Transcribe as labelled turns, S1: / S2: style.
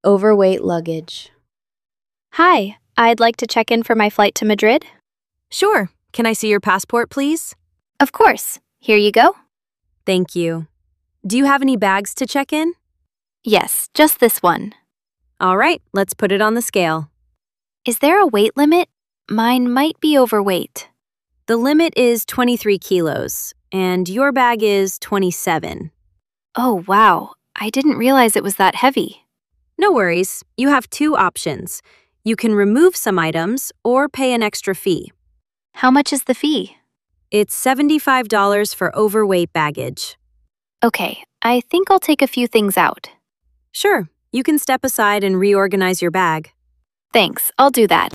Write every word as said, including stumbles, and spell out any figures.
S1: Overweight luggage.
S2: Hi, I'd like to check in for my flight to Madrid.
S3: Sure. Can I see your passport, please?
S2: Of course. Here you go.
S3: Thank you. Do you have any bags to check in?
S2: Yes, just this one.
S3: All right, let's put it on the scale.
S2: Is there a weight limit? Mine might be overweight.
S3: The limit is twenty-three kilos, and your bag is twenty-seven.
S2: Oh, wow. I didn't realize it was that heavy.
S3: No worries. You have two options. You can remove some items or pay an extra fee.
S2: How much is the fee?
S3: It's seventy-five dollars for overweight baggage.
S2: Okay, I think I'll take a few things out.
S3: Sure, you can step aside and reorganize your bag.
S2: Thanks, I'll do that.